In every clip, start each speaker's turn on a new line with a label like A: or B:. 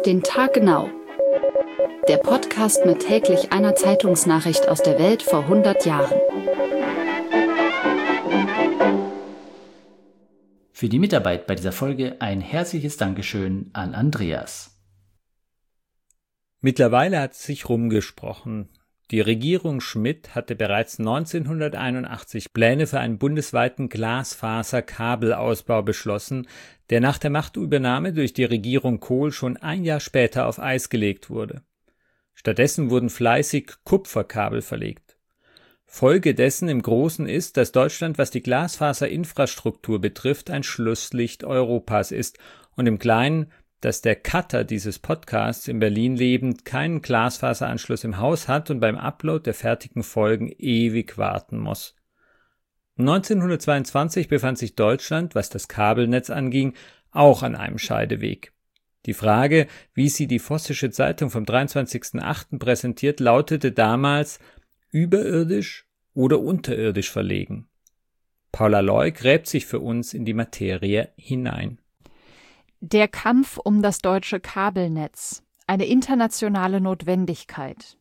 A: den Tag genau. Der Podcast mit täglich einer Zeitungsnachricht aus der Welt vor 100 Jahren.
B: Für die Mitarbeit bei dieser Folge ein herzliches Dankeschön an Andreas.
C: Mittlerweile hat es sich rumgesprochen. Die Regierung Schmidt hatte bereits 1981 Pläne für einen bundesweiten Glasfaserkabelausbau beschlossen, der nach der Machtübernahme durch die Regierung Kohl schon ein Jahr später auf Eis gelegt wurde. Stattdessen wurden fleißig Kupferkabel verlegt. Folge dessen im Großen ist, dass Deutschland, was die Glasfaserinfrastruktur betrifft, ein Schlusslicht Europas ist und im Kleinen, dass der Cutter dieses Podcasts in Berlin lebend keinen Glasfaseranschluss im Haus hat und beim Upload der fertigen Folgen ewig warten muss. 1922 befand sich Deutschland, was das Kabelnetz anging, auch an einem Scheideweg. Die Frage, wie sie die Vossische Zeitung vom 23.08. präsentiert, lautete damals: überirdisch oder unterirdisch verlegen? Paula Loy gräbt sich für uns in die Materie hinein.
D: Der Kampf um das deutsche Kabelnetz. Eine internationale Notwendigkeit.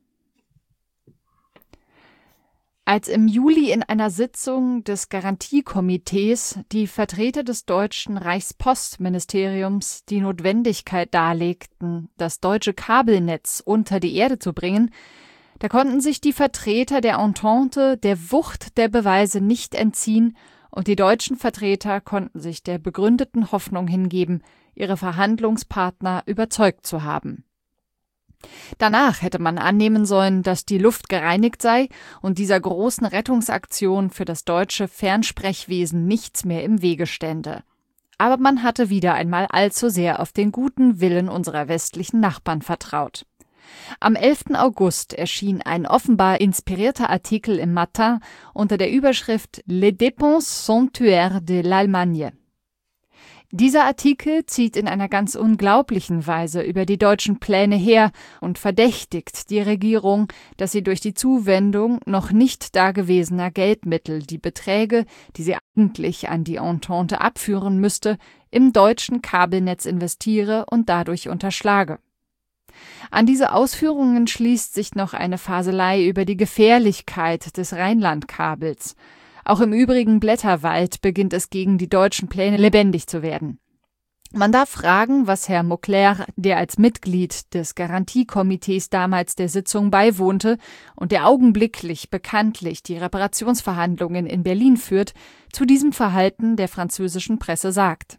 D: Als im Juli in einer Sitzung des Garantiekomitees die Vertreter des deutschen Reichspostministeriums die Notwendigkeit darlegten, das deutsche Kabelnetz unter die Erde zu bringen, da konnten sich die Vertreter der Entente der Wucht der Beweise nicht entziehen und die deutschen Vertreter konnten sich der begründeten Hoffnung hingeben, ihre Verhandlungspartner überzeugt zu haben. Danach hätte man annehmen sollen, dass die Luft gereinigt sei und dieser großen Rettungsaktion für das deutsche Fernsprechwesen nichts mehr im Wege stände. Aber man hatte wieder einmal allzu sehr auf den guten Willen unserer westlichen Nachbarn vertraut. Am 11. August erschien ein offenbar inspirierter Artikel im Matin unter der Überschrift Les dépenses somptuaires de l'Allemagne. Dieser Artikel zieht in einer ganz unglaublichen Weise über die deutschen Pläne her und verdächtigt die Regierung, dass sie durch die Zuwendung noch nicht dagewesener Geldmittel die Beträge, die sie eigentlich an die Entente abführen müsste, im deutschen Kabelnetz investiere und dadurch unterschlage. An diese Ausführungen schließt sich noch eine Faselei über die Gefährlichkeit des Rheinlandkabels. Auch im übrigen Blätterwald beginnt es gegen die deutschen Pläne lebendig zu werden. Man darf fragen, was Herr Mauclerc, der als Mitglied des Garantiekomitees damals der Sitzung beiwohnte und der augenblicklich bekanntlich die Reparationsverhandlungen in Berlin führt, zu diesem Verhalten der französischen Presse sagt.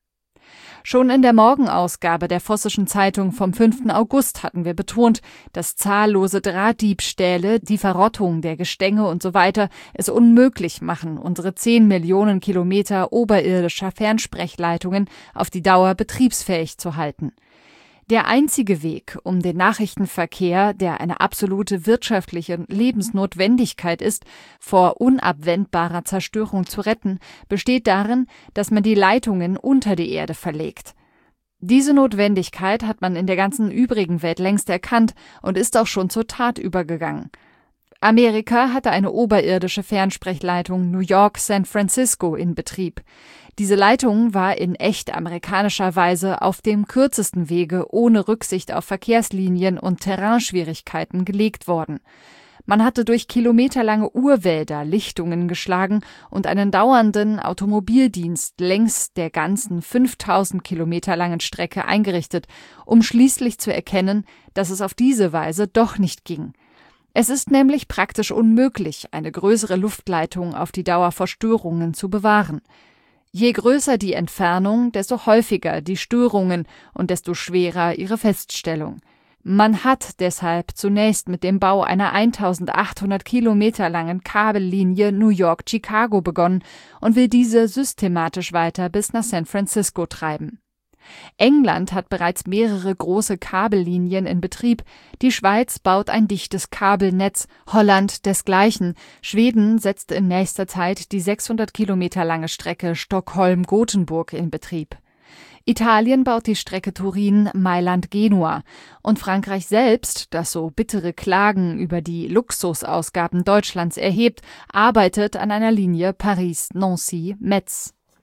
D: Schon in der Morgenausgabe der Vossischen Zeitung vom 5. August hatten wir betont, dass zahllose Drahtdiebstähle, die Verrottung der Gestänge usw. es unmöglich machen, unsere 10 Millionen Kilometer oberirdischer Fernsprechlaitungen auf die Dauer betriebsfähig zu halten. Der einzige Weg, um den Nachrichtenverkehr, der eine absolute wirtschaftliche Lebensnotwendigkeit ist, vor unabwendbarer Zerstörung zu retten, besteht darin, dass man die Leitungen unter die Erde verlegt. Diese Notwendigkeit hat man in der ganzen übrigen Welt längst erkannt und ist auch schon zur Tat übergegangen. Amerika hatte eine oberirdische Fernsprechlleitung New York-San Francisco in Betrieb. Diese Leitung war in echt amerikanischer Weise auf dem kürzesten Wege ohne Rücksicht auf Verkehrslinien und Terrainschwierigkeiten gelegt worden. Man hatte durch kilometerlange Urwälder Lichtungen geschlagen und einen dauernden Automobildienst längs der ganzen 5000 Kilometer langen Strecke eingerichtet, um schließlich zu erkennen, dass es auf diese Weise doch nicht ging. Es ist nämlich praktisch unmöglich, eine größere Luftleitung auf die Dauer vor Störungen zu bewahren. Je größer die Entfernung, desto häufiger die Störungen und desto schwerer ihre Feststellung. Man hat deshalb zunächst mit dem Bau einer 1800 Kilometer langen Kabellinie New York-Chicago begonnen und will diese systematisch weiter bis nach San Francisco treiben. England hat bereits mehrere große Kabellinien in Betrieb, die Schweiz baut ein dichtes Kabelnetz, Holland desgleichen, Schweden setzt in nächster Zeit die 600 Kilometer lange Strecke Stockholm-Gothenburg in Betrieb. Italien baut die Strecke Turin-Mailand-Genua und Frankreich selbst, das so bittere Klagen über die Luxusausgaben Deutschlands erhebt, arbeitet an einer Linie Paris-Nancy-Metz.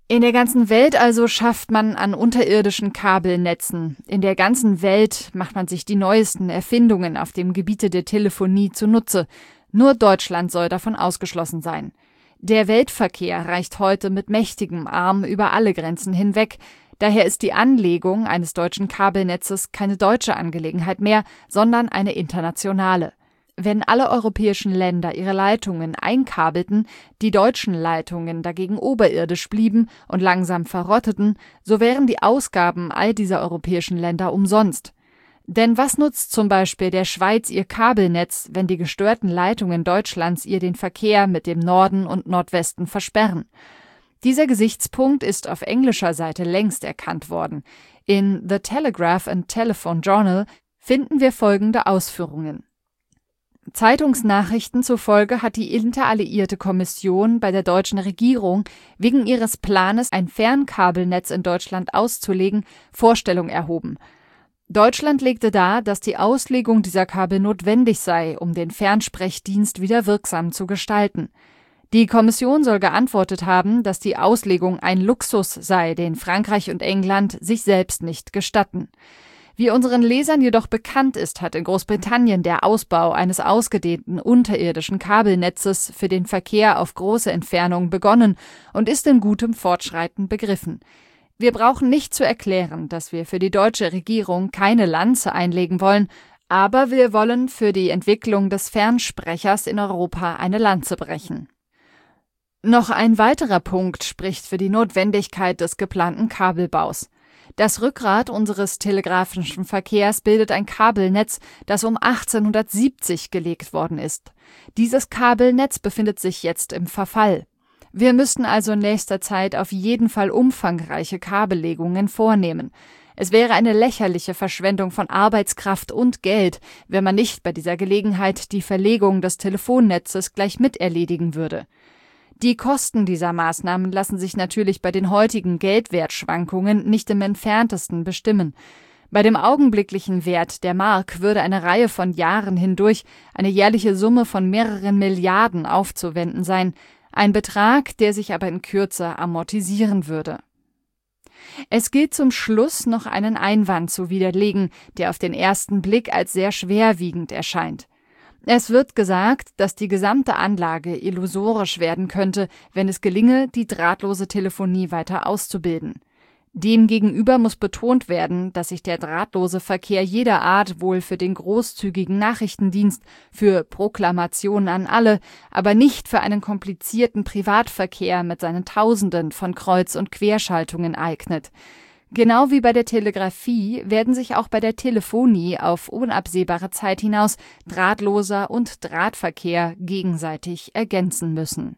D: In der ganzen Welt also schafft man an unterirdischen Kabelnetzen. In der ganzen Welt macht man sich die neuesten Erfindungen auf dem Gebiete der Telefonie zunutze. Nur Deutschland soll davon ausgeschlossen sein. Der Weltverkehr reicht heute mit mächtigem Arm über alle Grenzen hinweg. Daher ist die Anlegung eines deutschen Kabelnetzes keine deutsche Angelegenheit mehr, sondern eine internationale. Wenn alle europäischen Länder ihre Leitungen einkabelten, die deutschen Leitungen dagegen oberirdisch blieben und langsam verrotteten, so wären die Ausgaben all dieser europäischen Länder umsonst. Denn was nutzt zum Beispiel der Schweiz ihr Kabelnetz, wenn die gestörten Leitungen Deutschlands ihr den Verkehr mit dem Norden und Nordwesten versperren? Dieser Gesichtspunkt ist auf englischer Seite längst erkannt worden. In The Telegraph and Telephone Journal finden wir folgende Ausführungen. Zeitungsnachrichten zufolge hat die Interalliierte Kommission bei der deutschen Regierung wegen ihres Planes, ein Fernkabelnetz in Deutschland auszulegen, Vorstellung erhoben. Deutschland legte dar, dass die Auslegung dieser Kabel notwendig sei, um den Fernsprechdienst wieder wirksam zu gestalten. Die Kommission soll geantwortet haben, dass die Auslegung ein Luxus sei, den Frankreich und England sich selbst nicht gestatten. Wie unseren Lesern jedoch bekannt ist, hat in Großbritannien der Ausbau eines ausgedehnten unterirdischen Kabelnetzes für den Verkehr auf große Entfernungen begonnen und ist in gutem Fortschreiten begriffen. Wir brauchen nicht zu erklären, dass wir für die deutsche Regierung keine Lanze einlegen wollen, aber wir wollen für die Entwicklung des Fernsprechers in Europa eine Lanze brechen. Noch ein weiterer Punkt spricht für die Notwendigkeit des geplanten Kabelbaus. Das Rückgrat unseres telegrafischen Verkehrs bildet ein Kabelnetz, das um 1870 gelegt worden ist. Dieses Kabelnetz befindet sich jetzt im Verfall. Wir müssten also in nächster Zeit auf jeden Fall umfangreiche Kabellegungen vornehmen. Es wäre eine lächerliche Verschwendung von Arbeitskraft und Geld, wenn man nicht bei dieser Gelegenheit die Verlegung des Telefonnetzes gleich mit erledigen würde. Die Kosten dieser Maßnahmen lassen sich natürlich bei den heutigen Geldwertschwankungen nicht im entferntesten bestimmen. Bei dem augenblicklichen Wert der Mark würde eine Reihe von Jahren hindurch eine jährliche Summe von mehreren Milliarden aufzuwenden sein, ein Betrag, der sich aber in Kürze amortisieren würde. Es gilt zum Schluss noch einen Einwand zu widerlegen, der auf den ersten Blick als sehr schwerwiegend erscheint. Es wird gesagt, dass die gesamte Anlage illusorisch werden könnte, wenn es gelinge, die drahtlose Telefonie weiter auszubilden. Demgegenüber muss betont werden, dass sich der drahtlose Verkehr jeder Art wohl für den großzügigen Nachrichtendienst, für Proklamationen an alle, aber nicht für einen komplizierten Privatverkehr mit seinen Tausenden von Kreuz- und Querschaltungen eignet. Genau wie bei der Telegrafie werden sich auch bei der Telefonie auf unabsehbare Zeit hinaus drahtloser und Drahtverkehr gegenseitig ergänzen müssen.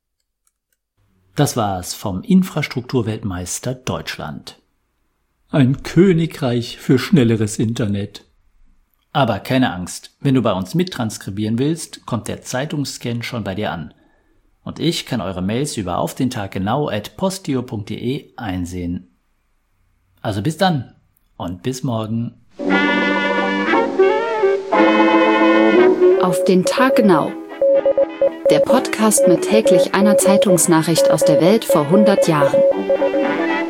B: Das war's vom Infrastrukturweltmeister Deutschland. Ein Königreich für schnelleres Internet. Aber keine Angst, wenn du bei uns mittranskribieren willst, kommt der Zeitungsscan schon bei dir an. Und ich kann eure Mails über aufdentaggenau@postio.de einsehen. Also bis dann und bis morgen.
A: Auf den Tag genau. Der Podcast mit täglich einer Zeitungsnachricht aus der Welt vor 100 Jahren.